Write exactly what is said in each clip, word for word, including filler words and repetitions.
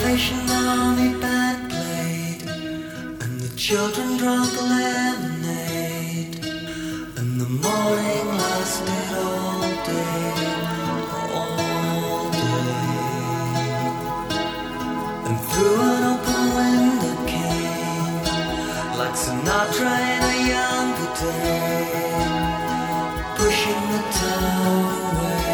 Salvation Army band played, and the children drank lemonade, and the morning lasted all day, all day. And through an open window came, like Sinatra in a younger day, pushing the town away.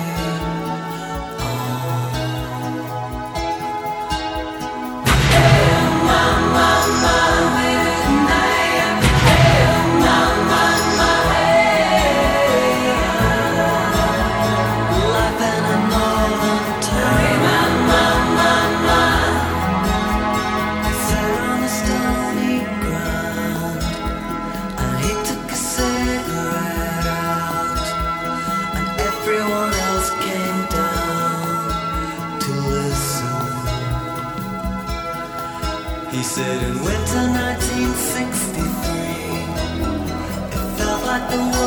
He said in winter nineteen sixty-three, it felt like the